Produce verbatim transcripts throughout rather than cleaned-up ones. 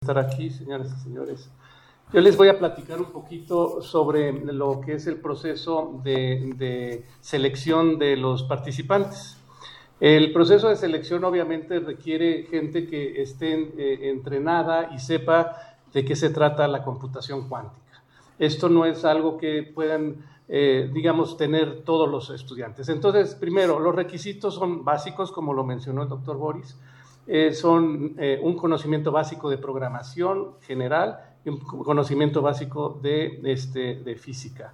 Estar aquí, señoras y señores. Yo les voy a platicar un poquito sobre lo que es el proceso de, de selección de los participantes. El proceso de selección obviamente requiere gente que esté eh, entrenada y sepa de qué se trata la computación cuántica. Esto no es algo que puedan, eh, digamos, tener todos los estudiantes. Entonces, primero, los requisitos son básicos, como lo mencionó el doctor Boris. Eh, son eh, un conocimiento básico de programación general y un conocimiento básico de, este, de física.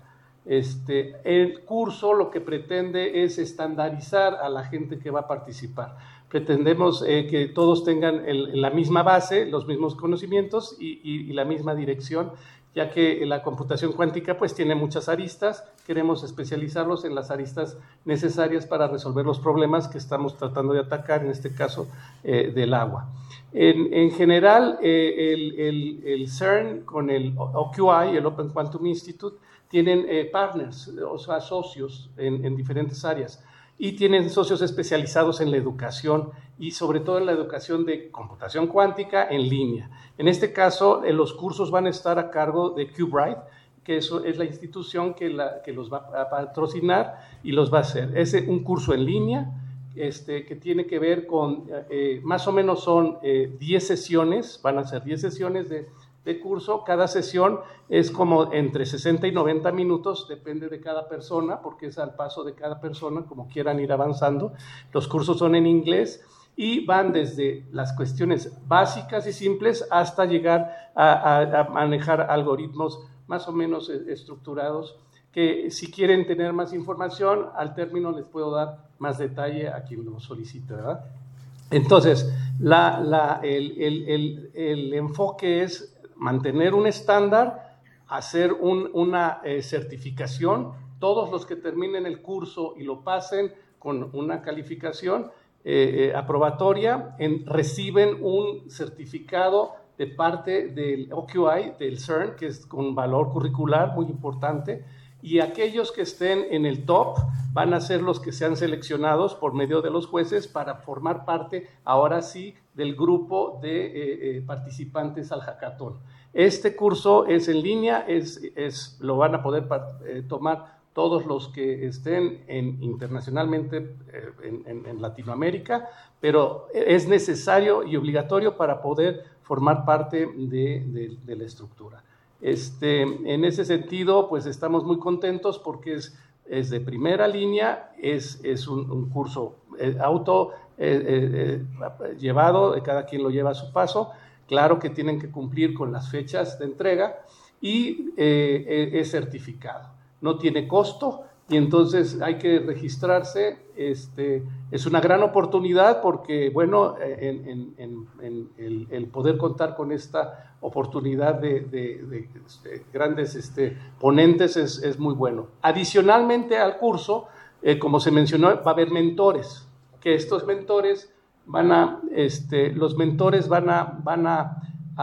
Este, el curso lo que pretende es estandarizar a la gente que va a participar. Pretendemos eh, que todos tengan el, la misma base, los mismos conocimientos y, y, y la misma dirección, ya que la computación cuántica pues tiene muchas aristas. Queremos especializarlos en las aristas necesarias para resolver los problemas que estamos tratando de atacar, en este caso eh, del agua. En, en general, eh, el, el, el CERN con el O Q I, el Open Quantum Institute, tienen eh, partners, o sea, socios en, en diferentes áreas, y tienen socios especializados en la educación y sobre todo en la educación de computación cuántica en línea. En este caso, eh, los cursos van a estar a cargo de Qbright, que eso es la institución que, la, que los va a patrocinar y los va a hacer. Es un curso en línea este, que tiene que ver con, eh, más o menos son eh, diez sesiones, van a ser diez sesiones de, de curso. Cada sesión es como entre sesenta y noventa minutos, depende de cada persona, porque es al paso de cada persona, como quieran ir avanzando. Los cursos son en inglés y van desde las cuestiones básicas y simples hasta llegar a, a, a manejar algoritmos más o menos estructurados, que si quieren tener más información, al término les puedo dar más detalle a quien lo solicite, ¿verdad? Entonces, la, la, el, el, el, el enfoque es mantener un estándar, hacer un, una eh, certificación. Todos los que terminen el curso y lo pasen con una calificación eh, eh, aprobatoria, en, reciben un certificado de parte del O Q I, del CERN, que es con valor curricular muy importante, y aquellos que estén en el top van a ser los que sean seleccionados por medio de los jueces para formar parte, ahora sí, del grupo de eh, eh, participantes al hackathon. Este curso es en línea, es, es, lo van a poder eh, tomar todos los que estén en, internacionalmente eh, en, en, en Latinoamérica, pero es necesario y obligatorio para poder formar parte de, de, de la estructura. Este, en ese sentido, pues estamos muy contentos porque es, es de primera línea, es, es un, un curso eh, auto eh, eh, llevado, cada quien lo lleva a su paso. Claro que tienen que cumplir con las fechas de entrega y eh, es certificado. No tiene costo y entonces hay que registrarse. Este, es una gran oportunidad porque, bueno, en, en, en, en el, el poder contar con esta oportunidad de, de, de, de grandes este, ponentes es, es muy bueno. Adicionalmente al curso, eh, como se mencionó, va a haber mentores, que estos mentores van a, este, los mentores van a, van a,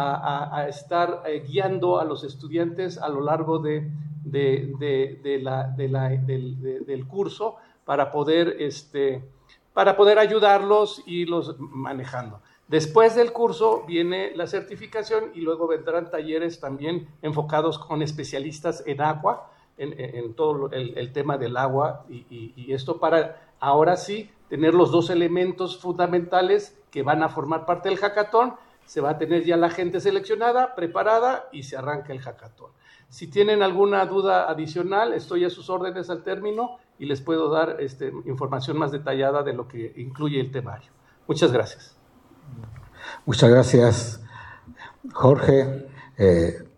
a, a estar eh, guiando a los estudiantes a lo largo de De, de, de la, de la, del, de, del curso para poder, este, para poder ayudarlos y irlos manejando. Después del curso viene la certificación y luego vendrán talleres también enfocados con especialistas en agua, en, en todo el, el tema del agua y, y, y esto para ahora sí tener los dos elementos fundamentales que van a formar parte del hackathon. Se va a tener ya la gente seleccionada, preparada y se arranca el hackathon. Si tienen alguna duda adicional, estoy a sus órdenes al término y les puedo dar este, información más detallada de lo que incluye el temario. Muchas gracias. Muchas gracias, Jorge. Eh,